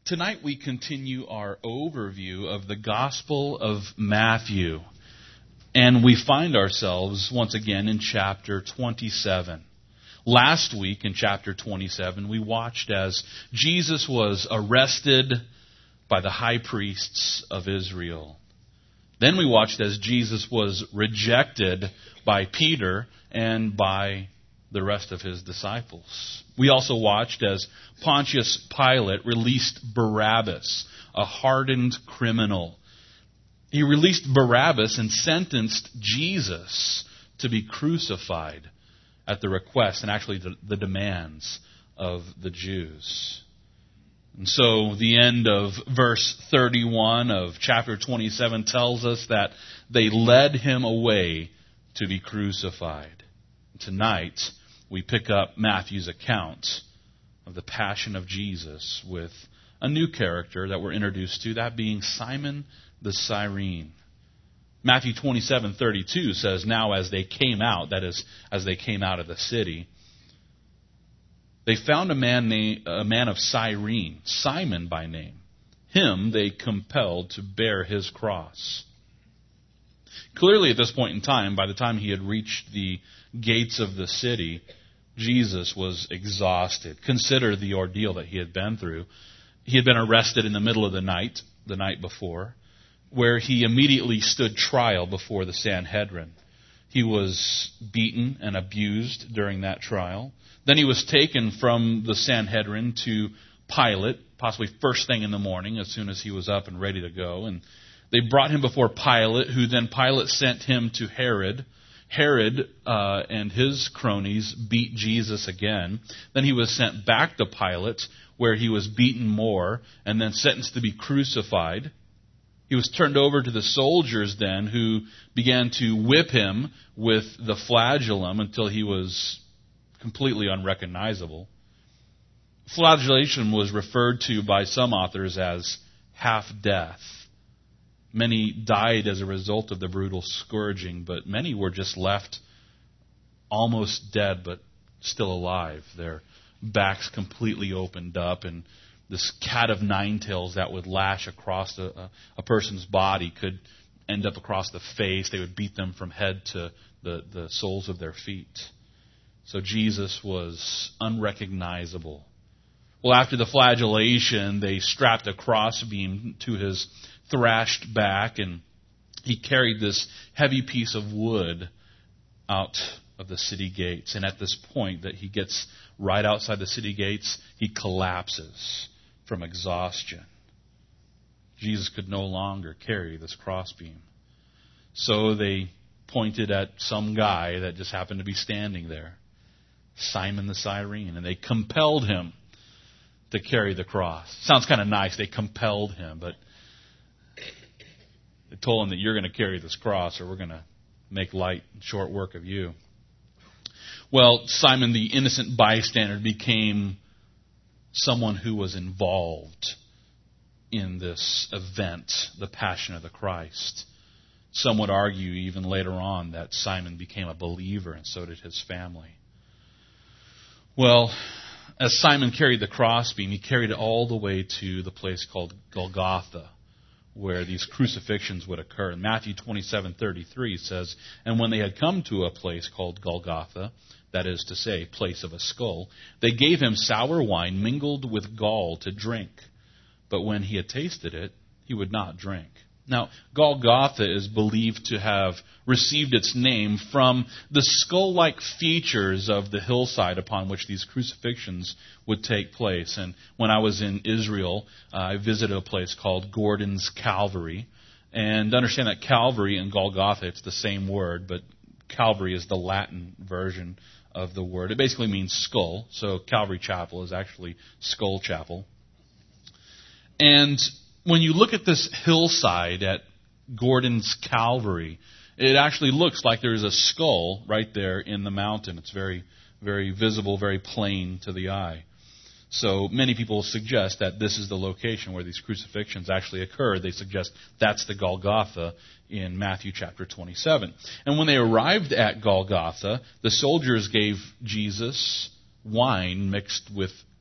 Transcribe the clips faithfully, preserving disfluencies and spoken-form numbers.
Tonight we continue our overview of the Gospel of Matthew, and we find ourselves once again in chapter twenty-seven. Last week in chapter twenty-seven, we watched as Jesus was arrested by the high priests of Israel. Then we watched as Jesus was rejected by Peter and by the rest of his disciples. We also watched as Pontius Pilate released Barabbas, a hardened criminal. He released Barabbas and sentenced Jesus to be crucified at the request and actually the, the demands of the Jews. And so the end of verse thirty-one of chapter twenty-seven tells us that they led him away to be crucified. Tonight, we pick up Matthew's account of the passion of Jesus with a new character that we're introduced to, that being Simon the Cyrene. Matthew twenty-seven thirty-two says, "Now as they came out," that is, as they came out of the city, "they found a man named, a man of Cyrene, Simon by name. Him they compelled to bear his cross." Clearly at this point in time, by the time he had reached the gates of the city, Jesus was exhausted. Consider the ordeal that he had been through. He had been arrested in the middle of the night, the night before, where he immediately stood trial before the Sanhedrin. He was beaten and abused during that trial. Then he was taken from the Sanhedrin to Pilate, possibly first thing in the morning, as soon as he was up and ready to go. And they brought him before Pilate, who then Pilate sent him to Herod. Herod uh, and his cronies beat Jesus again. Then he was sent back to Pilate, where he was beaten more, and then sentenced to be crucified. He was turned over to the soldiers then, who began to whip him with the flagellum until he was completely unrecognizable. Flagellation was referred to by some authors as half-death. Many died as a result of the brutal scourging, but many were just left almost dead but still alive. Their backs completely opened up, and this cat of nine tails that would lash across a, a, a person's body could end up across the face. They would beat them from head to the, the soles of their feet. So Jesus was unrecognizable. Well, after the flagellation, they strapped a crossbeam to his thrashed back, and he carried this heavy piece of wood out of the city gates. And at this point that he gets right outside the city gates, he collapses from exhaustion. Jesus could no longer carry this crossbeam. So they pointed at some guy that just happened to be standing there, Simon the Cyrene, and they compelled him to carry the cross. Sounds kind of nice. They compelled him, but they told him that you're going to carry this cross or we're going to make light and short work of you. Well, Simon, the innocent bystander, became someone who was involved in this event, the Passion of the Christ. Some would argue even later on that Simon became a believer, and so did his family. Well, as Simon carried the crossbeam, he carried it all the way to the place called Golgotha, where these crucifixions would occur. And Matthew twenty-seven thirty-three says, "And when they had come to a place called Golgotha," that is to say, place of a skull, "they gave him sour wine mingled with gall to drink. But when he had tasted it, he would not drink." Now, Golgotha is believed to have received its name from the skull-like features of the hillside upon which these crucifixions would take place. And when I was in Israel, uh, I visited a place called Gordon's Calvary. And understand that Calvary and Golgotha, it's the same word, but Calvary is the Latin version of the word. It basically means skull. So Calvary Chapel is actually Skull Chapel. And when you look at this hillside at Gordon's Calvary, it actually looks like there is a skull right there in the mountain. It's very, very visible, very plain to the eye. So many people suggest that this is the location where these crucifixions actually occurred. They suggest that's the Golgotha in Matthew chapter twenty-seven. And when they arrived at Golgotha, the soldiers gave Jesus wine mixed with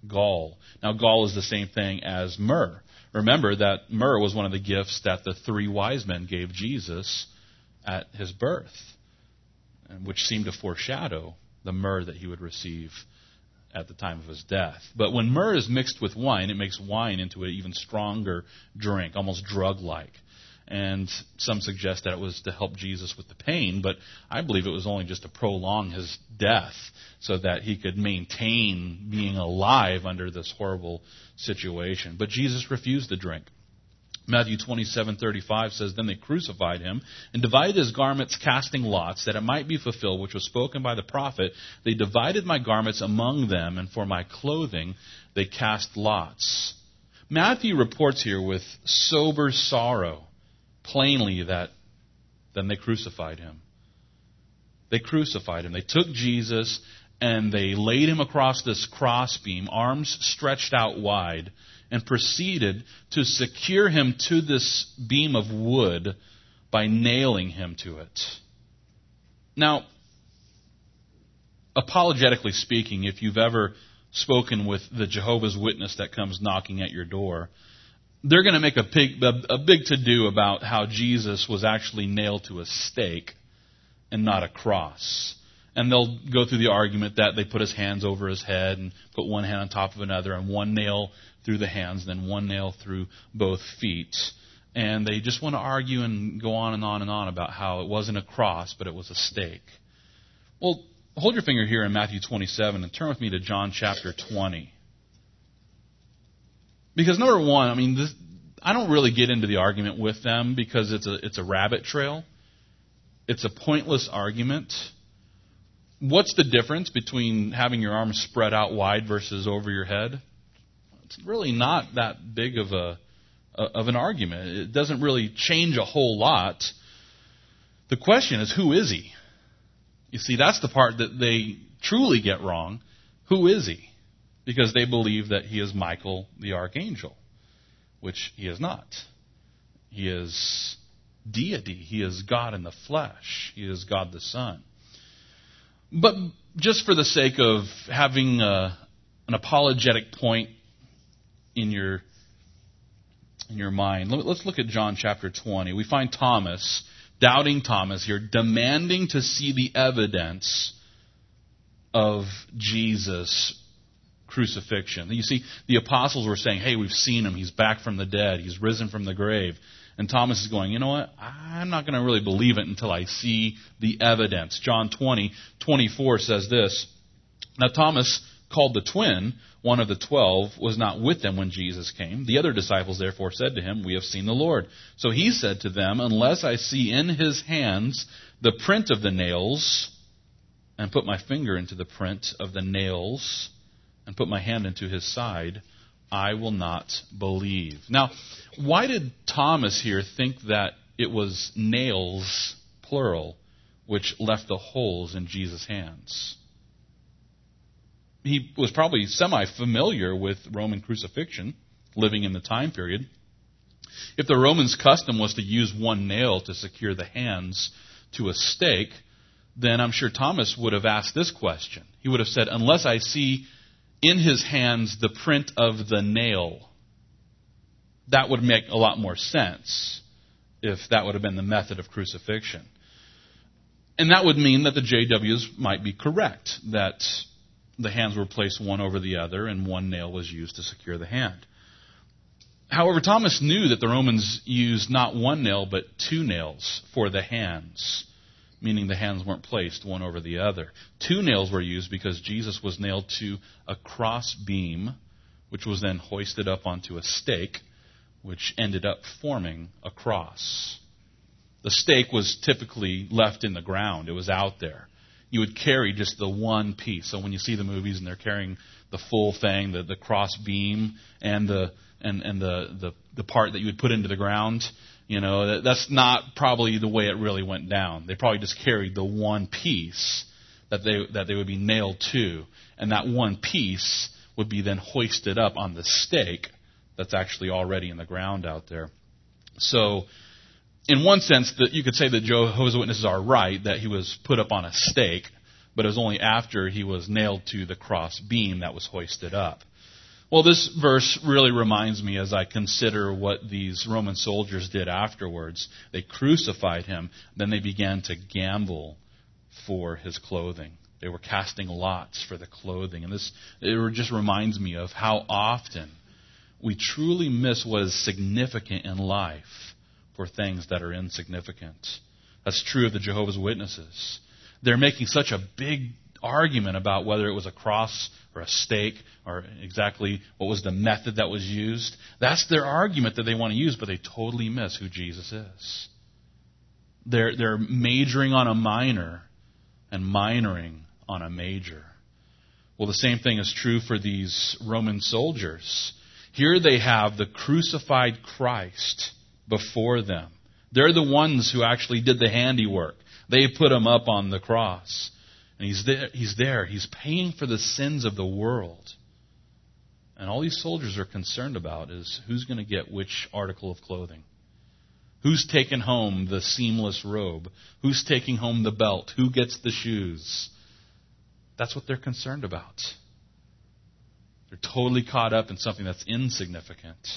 gall. Now, gall is the same thing as myrrh. Remember that myrrh was one of the gifts that the three wise men gave Jesus at his birth, which seemed to foreshadow the myrrh that he would receive at the time of his death. But when myrrh is mixed with wine, it makes wine into an even stronger drink, almost drug-like. And some suggest that it was to help Jesus with the pain, but I believe it was only just to prolong his death so that he could maintain being alive under this horrible situation. But Jesus refused the drink. Matthew twenty-seven thirty-five says, Then they crucified him and divided his garments, casting lots, that it might be fulfilled, which was spoken by the prophet. They divided my garments among them, and for my clothing they cast lots. Matthew reports here with sober sorrow, plainly, that then they crucified him. They crucified him. They took Jesus and they laid him across this crossbeam, arms stretched out wide, and proceeded to secure him to this beam of wood by nailing him to it. Now, apologetically speaking, if you've ever spoken with the Jehovah's Witness that comes knocking at your door, they're going to make a big, a big to-do about how Jesus was actually nailed to a stake and not a cross. And they'll go through the argument that they put his hands over his head and put one hand on top of another and one nail through the hands, then one nail through both feet. And they just want to argue and go on and on and on about how it wasn't a cross, but it was a stake. Well, hold your finger here in Matthew twenty-seven and turn with me to John chapter twenty. Because number one, I mean, this, I don't really get into the argument with them because it's a it's a rabbit trail. It's a pointless argument. What's the difference between having your arms spread out wide versus over your head? It's really not that big of a of an argument. It doesn't really change a whole lot. The question is, who is he? You see, that's the part that they truly get wrong. Who is he? Because they believe that he is Michael the archangel, which he is not. He is deity. He is God in the flesh. He is God the Son. But just for the sake of having a, an apologetic point in your in your mind, let's look at John chapter twenty. We find Thomas, doubting Thomas here, demanding to see the evidence of Jesus' crucifixion. You see, the apostles were saying, hey, we've seen him. He's back from the dead. He's risen from the grave. And Thomas is going, you know what? I'm not going to really believe it until I see the evidence. John twenty twenty-four says this. Now Thomas, called the twin, one of the twelve, was not with them when Jesus came. The other disciples therefore said to him, we have seen the Lord. So he said to them, unless I see in his hands the print of the nails, and put my finger into the print of the nails, and put my hand into his side, I will not believe. Now, why did Thomas here think that it was nails, plural, which left the holes in Jesus' hands? He was probably semi-familiar with Roman crucifixion, living in the time period. If the Romans' custom was to use one nail to secure the hands to a stake, then I'm sure Thomas would have asked this question. He would have said, unless I see in his hands the print of the nail. That would make a lot more sense if that would have been the method of crucifixion. And that would mean that the J Ws might be correct, that the hands were placed one over the other and one nail was used to secure the hand. However, Thomas knew that the Romans used not one nail but two nails for the hands, meaning the hands weren't placed one over the other. Two nails were used because Jesus was nailed to a cross beam, which was then hoisted up onto a stake, which ended up forming a cross. The stake was typically left in the ground. It was out there. You would carry just the one piece. So when you see the movies and they're carrying the full thing, the, the cross beam and the and, and the, the, the part that you would put into the ground, you know, that, that's not probably the way it really went down. They probably just carried the one piece that they that they would be nailed to, and that one piece would be then hoisted up on the stake that's actually already in the ground out there. So, in one sense, that you could say that Jehovah's Witnesses are right, that he was put up on a stake, but it was only after he was nailed to the cross beam that was hoisted up. Well, this verse really reminds me as I consider what these Roman soldiers did afterwards. They crucified him, then they began to gamble for his clothing. They were casting lots for the clothing. And this it just reminds me of how often we truly miss what is significant in life for things that are insignificant. That's true of the Jehovah's Witnesses. They're making such a big argument about whether it was a cross or a stake or exactly what was the method that was used. That's their argument that they want to use, but they totally miss who Jesus is. They're, they're majoring on a minor and minoring on a major. Well, the same thing is true for these Roman soldiers. Here they have the crucified Christ before them. They're the ones who actually did the handiwork. They put him up on the cross. And he's there, he's there. He's paying for the sins of the world. And all these soldiers are concerned about is who's going to get which article of clothing. Who's taking home the seamless robe? Who's taking home the belt? Who gets the shoes? That's what they're concerned about. They're totally caught up in something that's insignificant,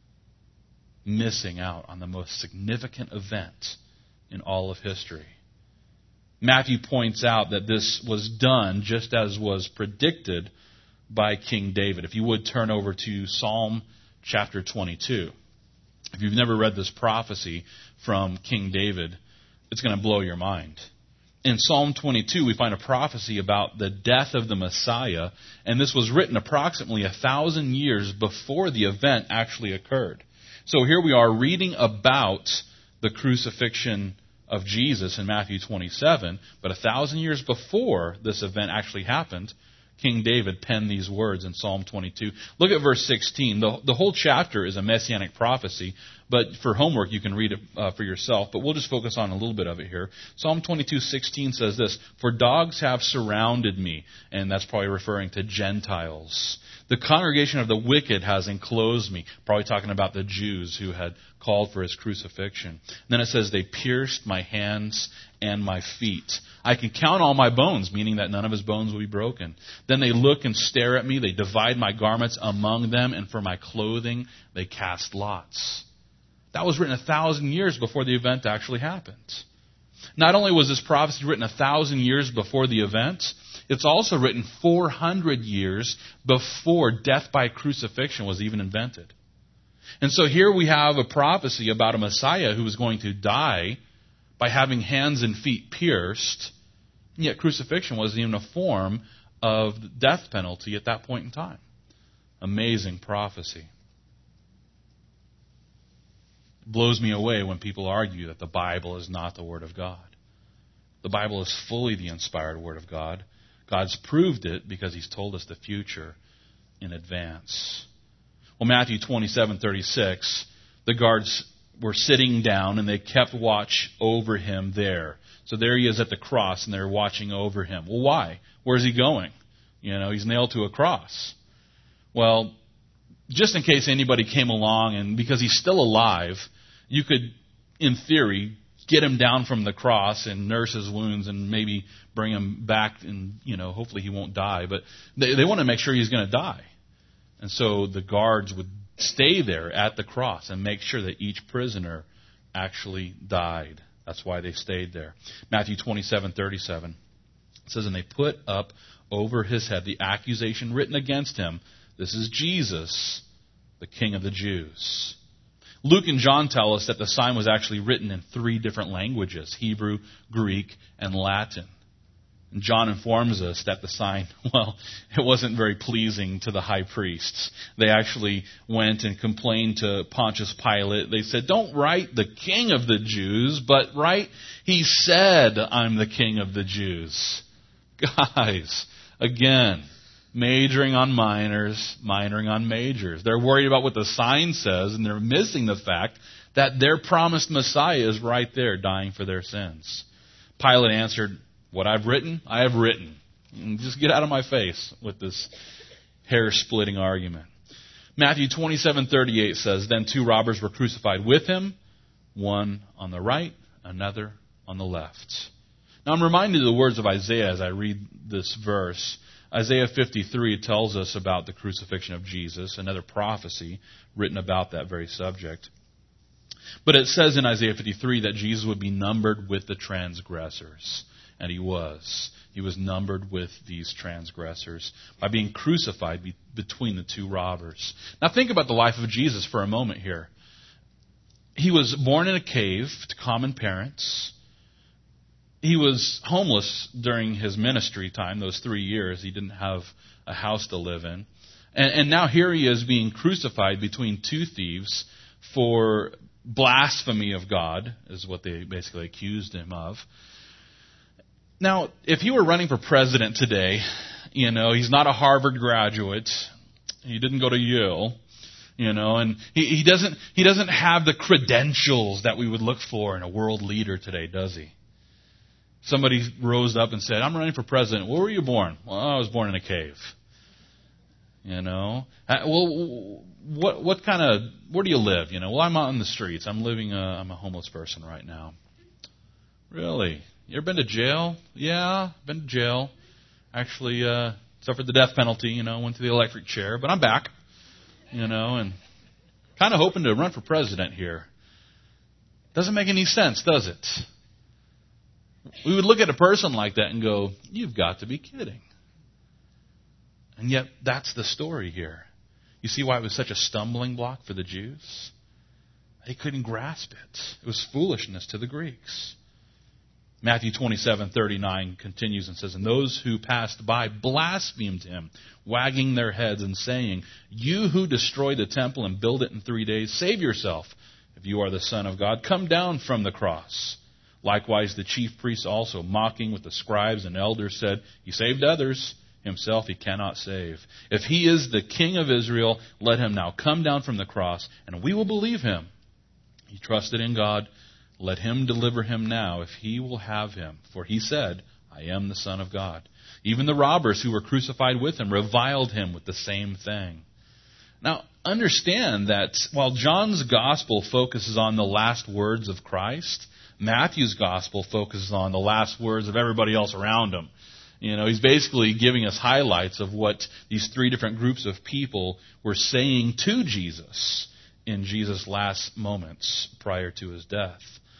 missing out on the most significant event in all of history. Matthew points out that this was done just as was predicted by King David. If you would turn over to Psalm chapter twenty-two. If you've never read this prophecy from King David, it's going to blow your mind. In Psalm twenty-two, we find a prophecy about the death of the Messiah, and this was written approximately a thousand years before the event actually occurred. So here we are reading about the crucifixion of Jesus in Matthew twenty-seven, but a thousand years before this event actually happened, King David penned these words in Psalm twenty-two. Look at verse sixteen. The, the whole chapter is a messianic prophecy, but for homework you can read it uh, for yourself, but we'll just focus on a little bit of it here. Psalm twenty-two sixteen says this, "For dogs have surrounded me," and that's probably referring to Gentiles. "The congregation of the wicked has enclosed me," probably talking about the Jews who had called for his crucifixion. Then it says, "They pierced my hands and my feet. I can count all my bones," meaning that none of his bones will be broken. "Then they look and stare at me. They divide my garments among them, and for my clothing they cast lots." That was written a thousand years before the event actually happened. Not only was this prophecy written a thousand years before the event, it's also written four hundred years before death by crucifixion was even invented. And so here we have a prophecy about a Messiah who was going to die by having hands and feet pierced, and yet crucifixion wasn't even a form of the death penalty at that point in time. Amazing prophecy. It blows me away when people argue that the Bible is not the Word of God. The Bible is fully the inspired Word of God. God's proved it because He's told us the future in advance. Well, Matthew twenty-seven thirty-six, the guards were sitting down and they kept watch over him there. So there he is at the cross and they're watching over him. Well, why? Where's he going? You know, he's nailed to a cross. Well, just in case anybody came along, and because he's still alive, you could, in theory, get him down from the cross and nurse his wounds and maybe bring him back and, you know, hopefully he won't die. But they, they want to make sure he's going to die. And so the guards would stay there at the cross and make sure that each prisoner actually died. That's why they stayed there. Matthew twenty-seven thirty-seven says, "And they put up over his head the accusation written against him. This is Jesus, the King of the Jews." Luke and John tell us that the sign was actually written in three different languages, Hebrew, Greek, and Latin. And John informs us that the sign, well, it wasn't very pleasing to the high priests. They actually went and complained to Pontius Pilate. They said, "Don't write the King of the Jews, but write, 'He said, I'm the King of the Jews.'" Guys, again, majoring on minors, minoring on majors. They're worried about what the sign says, and they're missing the fact that their promised Messiah is right there dying for their sins. Pilate answered, "What I've written, I have written." And just get out of my face with this hair-splitting argument. Matthew twenty-seven thirty-eight says, "Then two robbers were crucified with him, one on the right, another on the left." Now I'm reminded of the words of Isaiah as I read this verse. Isaiah fifty-three tells us about the crucifixion of Jesus, another prophecy written about that very subject. But it says in Isaiah fifty-three that Jesus would be numbered with the transgressors. And he was. He was numbered with these transgressors by being crucified be- between the two robbers. Now think about the life of Jesus for a moment here. He was born in a cave to common parents. He was homeless during his ministry time, those three years. He didn't have a house to live in. And, and now here he is being crucified between two thieves for blasphemy of God, is what they basically accused him of. Now, if he were running for president today, you know, he's not a Harvard graduate. He didn't go to Yale, you know, and he, he doesn't he doesn't have the credentials that we would look for in a world leader today, does he? Somebody rose up and said, I'm running for president. Where were you born? Well, I was born in a cave. You know, uh, well, what what kind of where do you live? You know, well, I'm out in the streets. I'm living. A, I'm a homeless person right now. Really? You ever been to jail? Yeah, been to jail. Actually, uh, suffered the death penalty. You know, went to the electric chair, but I'm back. You know, and kind of hoping to run for president here. Doesn't make any sense, does it? We would look at a person like that and go, "You've got to be kidding." And yet, that's the story here. You see why it was such a stumbling block for the Jews? They couldn't grasp it. It was foolishness to the Greeks. Matthew twenty-seven thirty-nine continues and says, And those who passed by blasphemed him, wagging their heads and saying, You who destroy the temple and build it in three days, save yourself. If you are the Son of God, come down from the cross. Likewise, the chief priests also, mocking with the scribes and elders, said, He saved others. Himself he cannot save. If he is the King of Israel, let him now come down from the cross, and we will believe him. He trusted in God. Let him deliver him now, if he will have him. For he said, I am the Son of God. Even the robbers who were crucified with him reviled him with the same thing. Now, understand that while John's gospel focuses on the last words of Christ, Matthew's gospel focuses on the last words of everybody else around him. You know, he's basically giving us highlights of what these three different groups of people were saying to Jesus in Jesus' last moments prior to his death.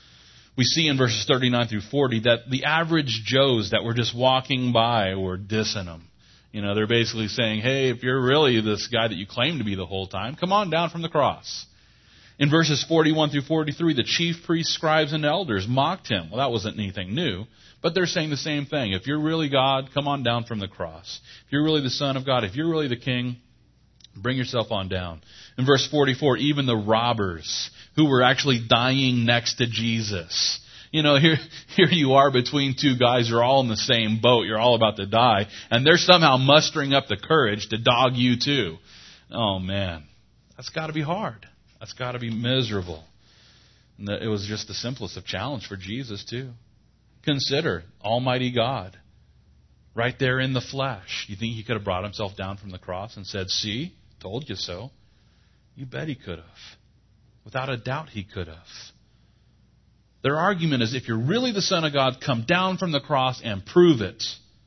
We see in verses thirty-nine through forty that the average Joes that were just walking by were dissing him. You know, they're basically saying, hey, if you're really this guy that you claim to be the whole time, come on down from the cross. In verses forty-one through forty-three, the chief priests, scribes, and elders mocked him. Well, that wasn't anything new. But they're saying the same thing. If you're really God, come on down from the cross. If you're really the Son of God, if you're really the King, bring yourself on down. In verse forty-four, even the robbers who were actually dying next to Jesus. You know, here, here you are between two guys. You're all in the same boat. You're all about to die. And they're somehow mustering up the courage to dog you too. Oh, man. That's got to be hard. That's got to be miserable. And it was just the simplest of challenge for Jesus too. Consider Almighty God right there in the flesh. You think he could have brought himself down from the cross and said, see, told you so? You bet he could have. Without a doubt he could have. Their argument is, if you're really the Son of God, come down from the cross and prove it.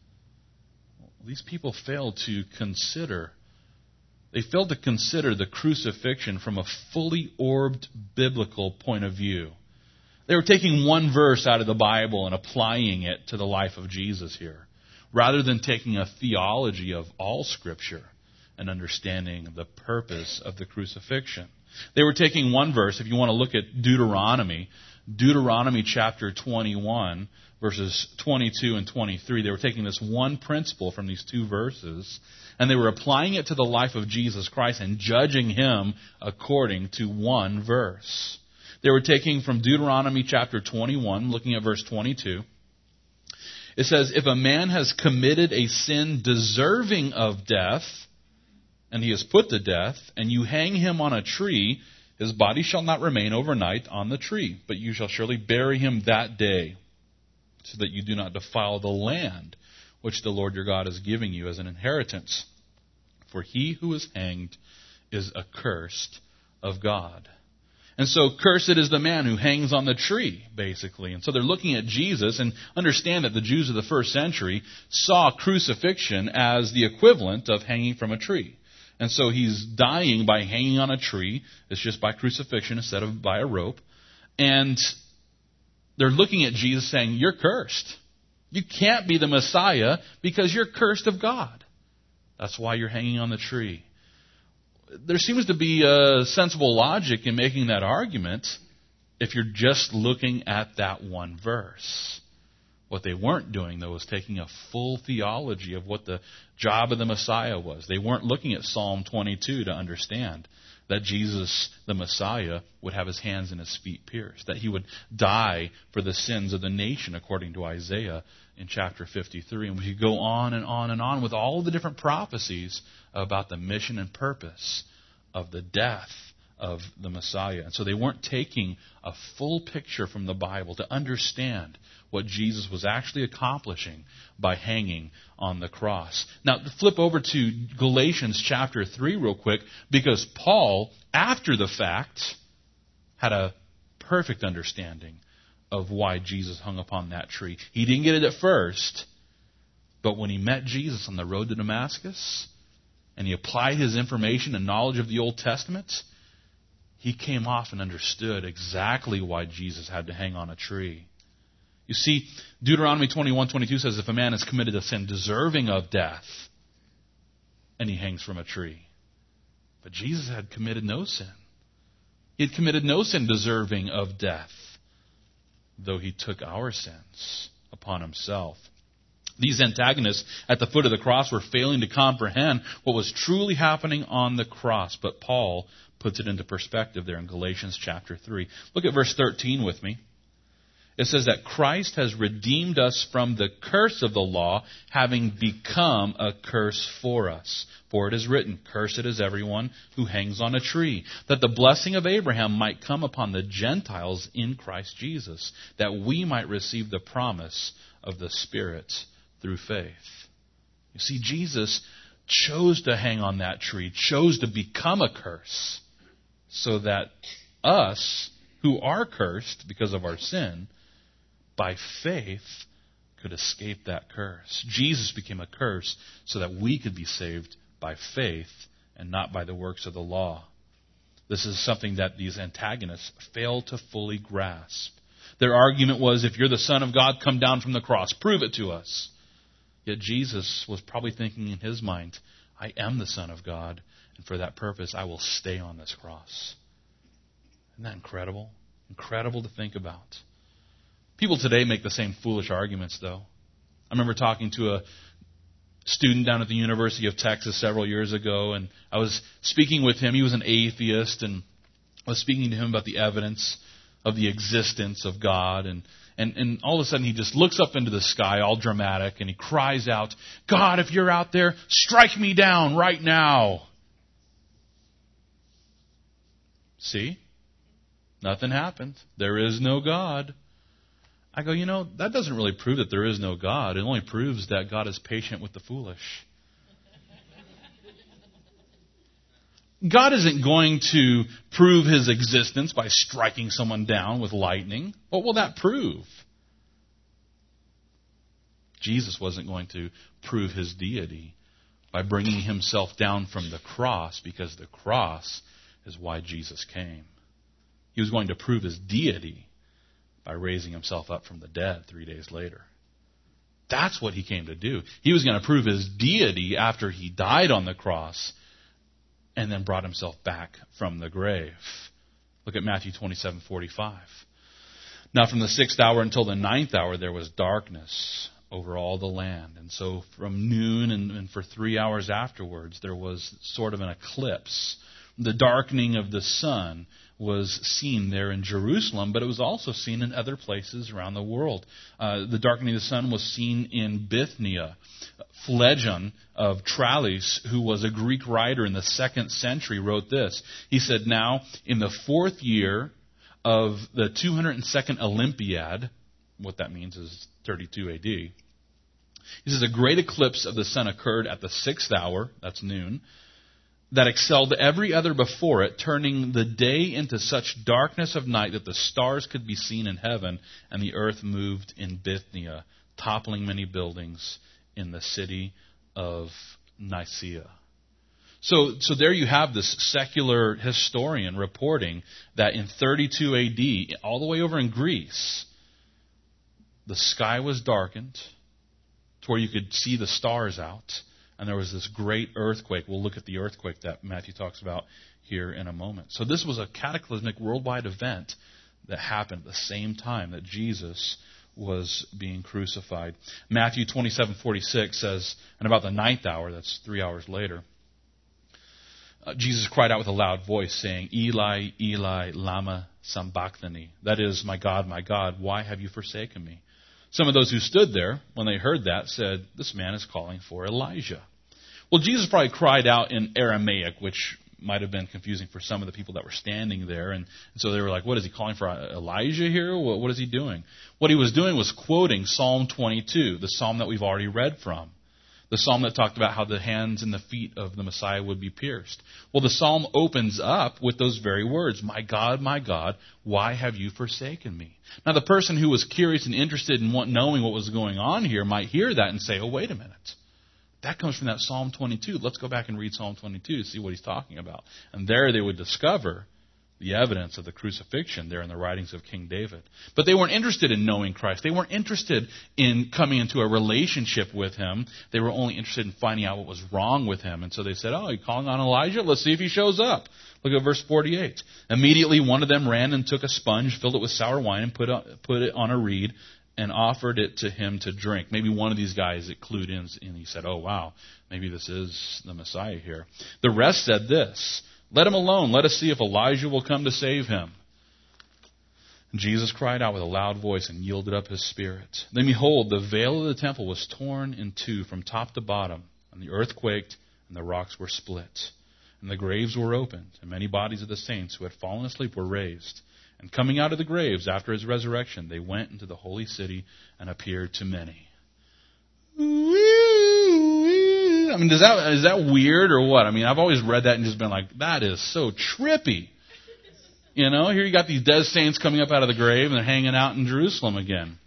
Well, these people failed to consider. They failed to consider the crucifixion from a fully orbed biblical point of view. They were taking one verse out of the Bible and applying it to the life of Jesus here, rather than taking a theology of all Scripture and understanding the purpose of the crucifixion. They were taking one verse. If you want to look at Deuteronomy, Deuteronomy chapter twenty-one, verses twenty-two and twenty-three, they were taking this one principle from these two verses, and they were applying it to the life of Jesus Christ and judging him according to one verse. They were taking from Deuteronomy chapter twenty-one, looking at verse twenty-two. It says, if a man has committed a sin deserving of death, and he is put to death, and you hang him on a tree, his body shall not remain overnight on the tree, but you shall surely bury him that day, so that you do not defile the land which the Lord your God is giving you as an inheritance. For he who is hanged is accursed of God. And so, cursed is the man who hangs on the tree, basically. And so they're looking at Jesus, and understand that the Jews of the first century saw crucifixion as the equivalent of hanging from a tree. And so he's dying by hanging on a tree. It's just by crucifixion instead of by a rope. And they're looking at Jesus saying, you're cursed. You can't be the Messiah because you're cursed of God. That's why you're hanging on the tree. There seems to be a sensible logic in making that argument if you're just looking at that one verse. What they weren't doing, though, was taking a full theology of what the job of the Messiah was. They weren't looking at Psalm twenty-two to understand that Jesus, the Messiah, would have his hands and his feet pierced, that he would die for the sins of the nation, according to Isaiah in chapter fifty-three. And we could go on and on and on with all the different prophecies about the mission and purpose of the death of the Messiah. And so they weren't taking a full picture from the Bible to understand what Jesus was actually accomplishing by hanging on the cross. Now, flip over to Galatians chapter three real quick, because Paul, after the fact, had a perfect understanding of why Jesus hung upon that tree. He didn't get it at first, but when he met Jesus on the road to Damascus, and he applied his information and knowledge of the Old Testament, he came off and understood exactly why Jesus had to hang on a tree. You see, Deuteronomy twenty-one twenty-two says, if a man has committed a sin deserving of death, and he hangs from a tree. But Jesus had committed no sin. He had committed no sin deserving of death, though he took our sins upon himself. These antagonists at the foot of the cross were failing to comprehend what was truly happening on the cross. But Paul puts it into perspective there in Galatians chapter three. Look at verse thirteen with me. It says that Christ has redeemed us from the curse of the law, having become a curse for us. For it is written, cursed is everyone who hangs on a tree, that the blessing of Abraham might come upon the Gentiles in Christ Jesus, that we might receive the promise of the Spirit through faith. You see, Jesus chose to hang on that tree, chose to become a curse, so that us, who are cursed because of our sin, by faith could escape that curse. Jesus became a curse so that we could be saved by faith and not by the works of the law. This is something that these antagonists fail to fully grasp. Their argument was, if you're the Son of God, come down from the cross. Prove it to us. Yet Jesus was probably thinking in his mind, I am the Son of God, and for that purpose I will stay on this cross. Isn't that incredible? Incredible to think about. People today make the same foolish arguments, though. I remember talking to a student down at the University of Texas several years ago, and I was speaking with him. He was an atheist, and I was speaking to him about the evidence of the existence of God, and And, and all of a sudden he just looks up into the sky, all dramatic, and he cries out, God, if you're out there, strike me down right now. See? Nothing happened. There is no God. I go, you know, that doesn't really prove that there is no God. It only proves that God is patient with the foolish. God isn't going to prove his existence by striking someone down with lightning. What will that prove? Jesus wasn't going to prove his deity by bringing himself down from the cross, because the cross is why Jesus came. He was going to prove his deity by raising himself up from the dead three days later. That's what he came to do. He was going to prove his deity after he died on the cross and then brought himself back from the grave. Look at Matthew twenty-seven forty-five. Now from the sixth hour until the ninth hour there was darkness over all the land. And so from noon and, and for three hours afterwards there was sort of an eclipse. The darkening of the sun was seen there in Jerusalem, but it was also seen in other places around the world. Uh, the darkening of the sun was seen in Bithynia. Phlegon of Tralles, who was a Greek writer in the second century, wrote this. He said, now, in the fourth year of the two hundred second Olympiad, what that means is thirty-two A D, he says, a great eclipse of the sun occurred at the sixth hour, that's noon, that excelled every other before it, turning the day into such darkness of night that the stars could be seen in heaven, and the earth moved in Bithynia, toppling many buildings in the city of Nicaea. So, so there you have this secular historian reporting that in thirty-two A D, all the way over in Greece, the sky was darkened to where you could see the stars out, and there was this great earthquake. We'll look at the earthquake that Matthew talks about here in a moment. So this was a cataclysmic worldwide event that happened at the same time that Jesus was being crucified. Matthew twenty-seven forty-six says, and about the ninth hour, that's three hours later, uh, Jesus cried out with a loud voice, saying, Eli, Eli, lama sabachthani. That is, my God, my God, why have you forsaken me? Some of those who stood there, when they heard that, said, this man is calling for Elijah. Well, Jesus probably cried out in Aramaic, which might have been confusing for some of the people that were standing there. And so they were like, what, is he calling for Elijah here? What, what is he doing? What he was doing was quoting Psalm twenty-two, the psalm that we've already read from. The psalm that talked about how the hands and the feet of the Messiah would be pierced. Well, the psalm opens up with those very words, my God, my God, why have you forsaken me? Now, the person who was curious and interested in what, knowing what was going on here might hear that and say, oh, wait a minute. That comes from that Psalm twenty-two. Let's go back and read Psalm twenty-two to see what he's talking about. And there they would discover the evidence of the crucifixion there in the writings of King David. But they weren't interested in knowing Christ. They weren't interested in coming into a relationship with him. They were only interested in finding out what was wrong with him. And so they said, oh, you're calling on Elijah? Let's see if he shows up. Look at verse forty-eight. Immediately one of them ran and took a sponge, filled it with sour wine, and put it, put it on a reed, and offered it to him to drink. Maybe one of these guys it clued in, and he said, oh, wow, maybe this is the Messiah here. The rest said this, let him alone. Let us see if Elijah will come to save him. And Jesus cried out with a loud voice and yielded up his spirit. Then behold, the veil of the temple was torn in two from top to bottom, and the earth quaked, and the rocks were split. And the graves were opened, and many bodies of the saints who had fallen asleep were raised. And coming out of the graves after his resurrection, they went into the holy city and appeared to many. I mean, is that, is that weird or what? I mean, I've always read that and just been like, that is so trippy. You know, here you got these dead saints coming up out of the grave and they're hanging out in Jerusalem again.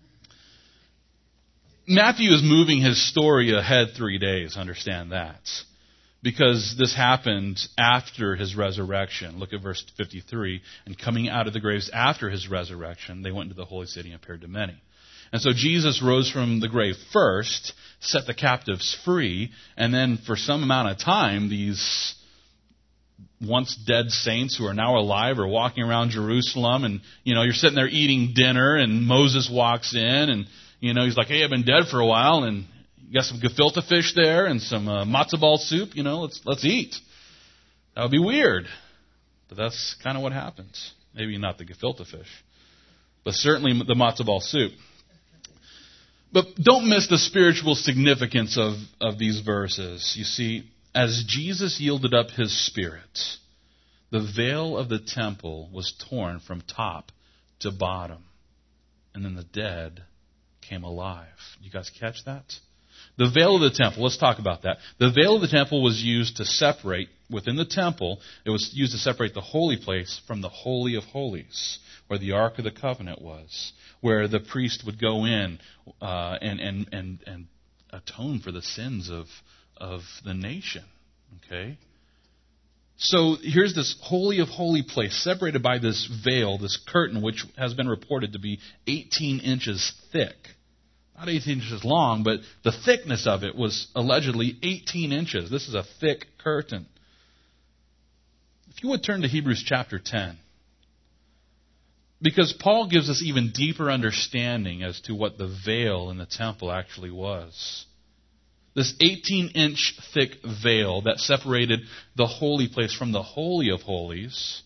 Matthew is moving his story ahead three days, understand that. Because this happened after his resurrection. Look at verse fifty-three. And coming out of the graves after his resurrection, they went into the holy city and appeared to many. And so Jesus rose from the grave first, set the captives free, and then for some amount of time, these once dead saints who are now alive are walking around Jerusalem, and, you know, you're sitting there eating dinner, and Moses walks in, and, you know, he's like, hey, I've been dead for a while, and you got some gefilte fish there and some uh, matzo ball soup, you know, let's let's eat. That would be weird. But that's kind of what happens. Maybe not the gefilte fish, but certainly the matzo ball soup. But don't miss the spiritual significance of, of these verses. You see, as Jesus yielded up his spirit, the veil of the temple was torn from top to bottom. And then the dead came alive. You guys catch that? The veil of the temple, let's talk about that. The veil of the temple was used to separate, within the temple, it was used to separate the holy place from the Holy of Holies, where the Ark of the Covenant was, where the priest would go in uh, and, and, and, and atone for the sins of, of the nation. Okay? So here's this Holy of Holy place, separated by this veil, this curtain, which has been reported to be eighteen inches thick. Not eighteen inches long, but the thickness of it was allegedly eighteen inches. This is a thick curtain. If you would turn to Hebrews chapter ten. Because Paul gives us even deeper understanding as to what the veil in the temple actually was. This eighteen-inch thick veil that separated the holy place from the Holy of Holies.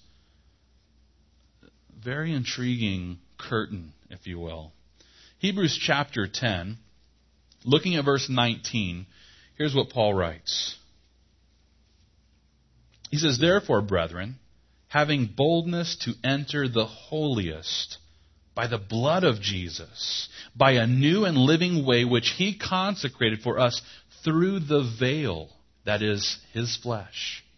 Very intriguing curtain, if you will. Hebrews chapter ten, looking at verse nineteen, here's what Paul writes. He says, therefore, brethren, having boldness to enter the holiest by the blood of Jesus, by a new and living way which he consecrated for us through the veil, that is, his flesh.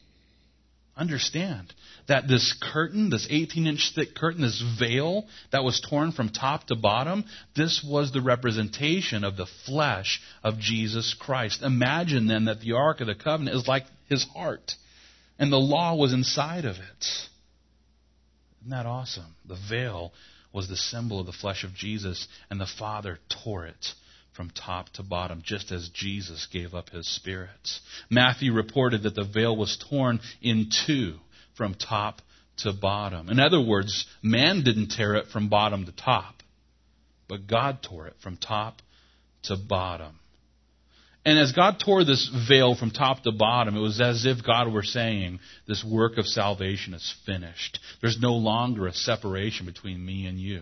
Understand that this curtain, this eighteen-inch thick curtain, this veil that was torn from top to bottom, this was the representation of the flesh of Jesus Christ. Imagine then that the Ark of the Covenant is like his heart, and the law was inside of it. Isn't that awesome? The veil was the symbol of the flesh of Jesus, and the Father tore it from top to bottom, just as Jesus gave up his Spirit. Matthew reported that the veil was torn in two from top to bottom. In other words, man didn't tear it from bottom to top, but God tore it from top to bottom. And as God tore this veil from top to bottom, it was as if God were saying, this work of salvation is finished. There's no longer a separation between me and you.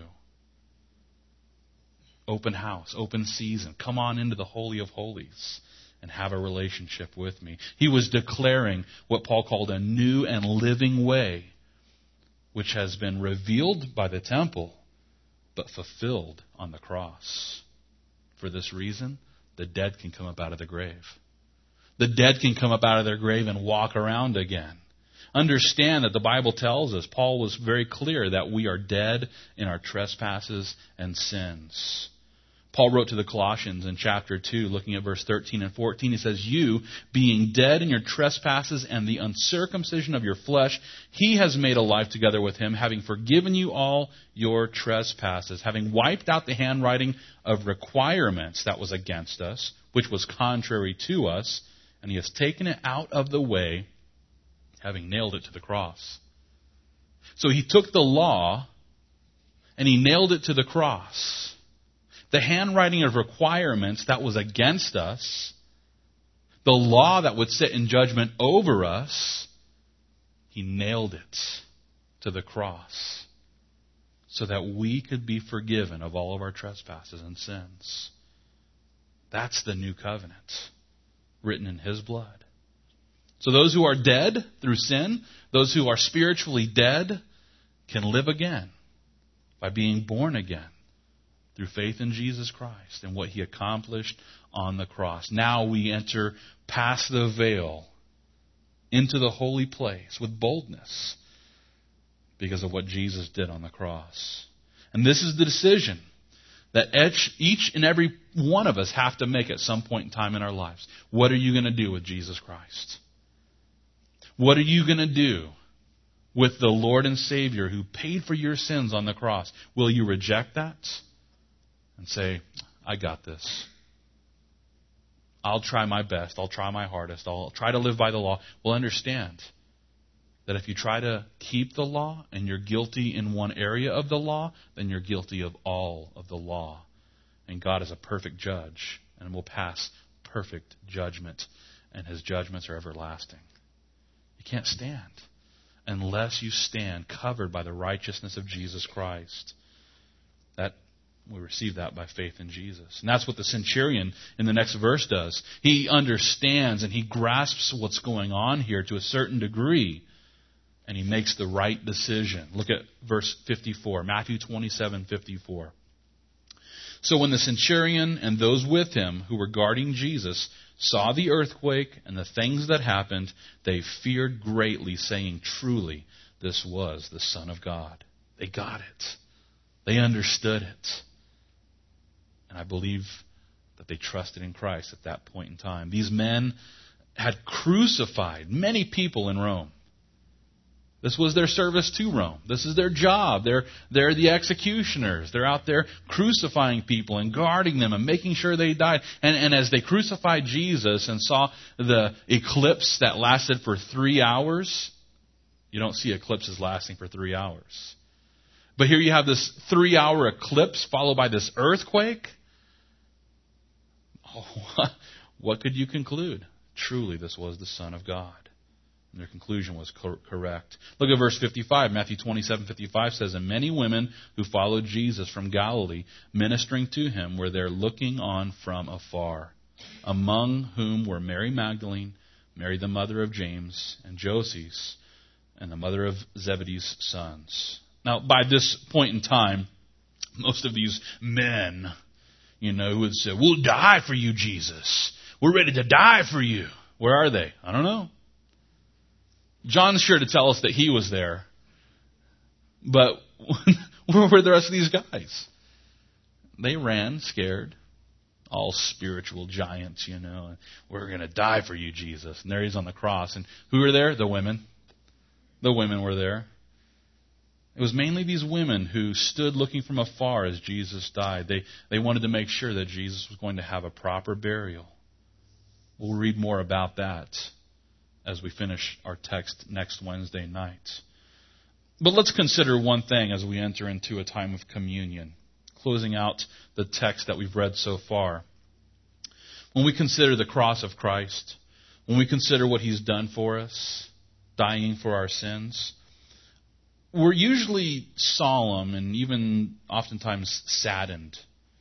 Open house, open season. Come on into the Holy of Holies and have a relationship with me. He was declaring what Paul called a new and living way, which has been revealed by the temple, but fulfilled on the cross. For this reason, the dead can come up out of the grave. The dead can come up out of their grave and walk around again. Understand that the Bible tells us, Paul was very clear that we are dead in our trespasses and sins. Paul wrote to the Colossians in chapter two, looking at verse thirteen and fourteen, he says, you, being dead in your trespasses and the uncircumcision of your flesh, he has made alive together with him, having forgiven you all your trespasses, having wiped out the handwriting of requirements that was against us, which was contrary to us, and he has taken it out of the way, having nailed it to the cross. So he took the law and he nailed it to the cross. The handwriting of requirements that was against us, the law that would sit in judgment over us, he nailed it to the cross so that we could be forgiven of all of our trespasses and sins. That's the new covenant written in his blood. So those who are dead through sin, those who are spiritually dead, can live again by being born again through faith in Jesus Christ and what he accomplished on the cross. Now we enter past the veil into the holy place with boldness because of what Jesus did on the cross. And this is the decision that each and every one of us have to make at some point in time in our lives. What are you going to do with Jesus Christ? What are you going to do with the Lord and Savior who paid for your sins on the cross? Will you reject that and say, I got this? I'll try my best. I'll try my hardest. I'll try to live by the law. Well, understand that if you try to keep the law and you're guilty in one area of the law, then you're guilty of all of the law. And God is a perfect judge and will pass perfect judgment, and his judgments are everlasting. You can't stand unless you stand covered by the righteousness of Jesus Christ. That we receive that by faith in Jesus. And that's what the centurion in the next verse does. He understands and he grasps what's going on here to a certain degree, and he makes the right decision. Look at verse fifty-four, Matthew twenty-seven fifty-four. So when the centurion and those with him who were guarding Jesus saw the earthquake and the things that happened, they feared greatly, saying, truly, this was the Son of God. They got it. They understood it. And I believe that they trusted in Christ at that point in time. These men had crucified many people in Rome. This was their service to Rome. This is their job. They're, they're the executioners. They're out there crucifying people and guarding them and making sure they died. And, and as they crucified Jesus and saw the eclipse that lasted for three hours, you don't see eclipses lasting for three hours. But here you have this three-hour eclipse followed by this earthquake. Oh, what could you conclude? Truly, this was the Son of God. And their conclusion was cor- correct. Look at verse fifty-five. Matthew twenty-seven fifty-five says, and many women who followed Jesus from Galilee, ministering to him, were there looking on from afar, among whom were Mary Magdalene, Mary the mother of James and Joses, and the mother of Zebedee's sons. Now, by this point in time, most of these men, you know, who would say, we'll die for you, Jesus. We're ready to die for you. Where are they? I don't know. John's sure to tell us that he was there. But where were the rest of these guys? They ran scared. All spiritual giants, you know. We're going to die for you, Jesus. And there he is on the cross. And who were there? The women. The women were there. It was mainly these women who stood looking from afar as Jesus died. They, they wanted to make sure that Jesus was going to have a proper burial. We'll read more about that as we finish our text next Wednesday night. But let's consider one thing as we enter into a time of communion, closing out the text that we've read so far. When we consider the cross of Christ, when we consider what He's done for us, dying for our sins, we're usually solemn and even oftentimes saddened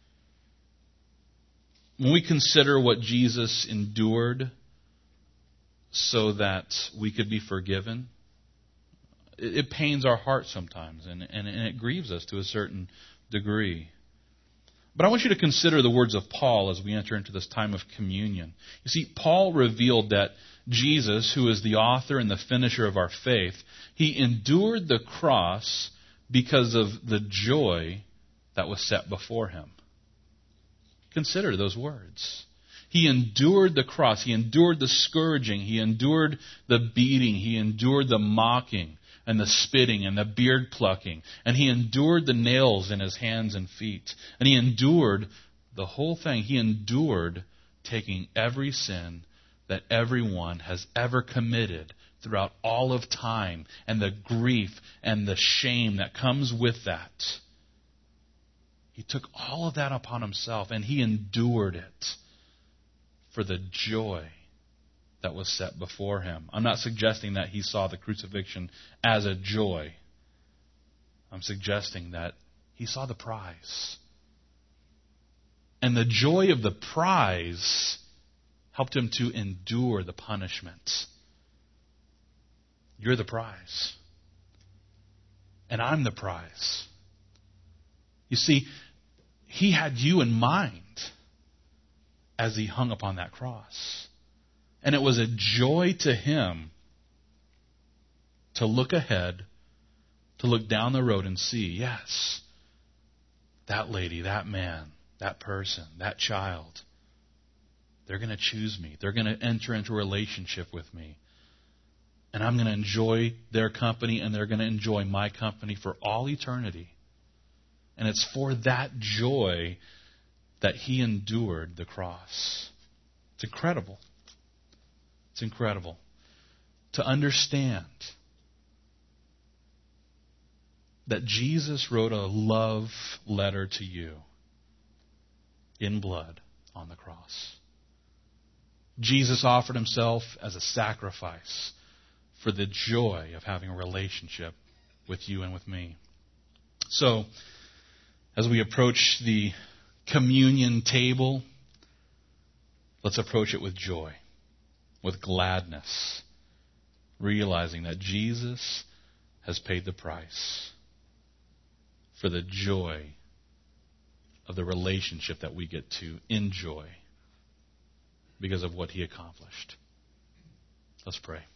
when we consider what Jesus endured so that we could be forgiven. It pains our heart sometimes, and, and, and it grieves us to a certain degree. But I want you to consider the words of Paul as we enter into this time of communion. You see, Paul revealed that Jesus, who is the author and the finisher of our faith, He endured the cross because of the joy that was set before Him. Consider those words. He endured the cross. He endured the scourging. He endured the beating. He endured the mocking and the spitting and the beard plucking. And He endured the nails in His hands and feet. And He endured the whole thing. He endured taking every sin that everyone has ever committed throughout all of time, and the grief and the shame that comes with that. He took all of that upon Himself, and He endured it for the joy that was set before Him. I'm not suggesting that He saw the crucifixion as a joy. I'm suggesting that He saw the prize. And the joy of the prize helped Him to endure the punishment. You're the prize. And I'm the prize. You see, He had you in mind as He hung upon that cross. And it was a joy to Him to look ahead, to look down the road and see, yes, that lady, that man, that person, that child, they're going to choose me. They're going to enter into a relationship with me. And I'm going to enjoy their company, and they're going to enjoy my company for all eternity. And it's for that joy that He endured the cross. It's incredible. It's incredible to understand that Jesus wrote a love letter to you in blood on the cross. Jesus offered Himself as a sacrifice for the joy of having a relationship with you and with me. So, as we approach the communion table, let's approach it with joy, with gladness, realizing that Jesus has paid the price for the joy of the relationship that we get to enjoy because of what He accomplished. Let's pray.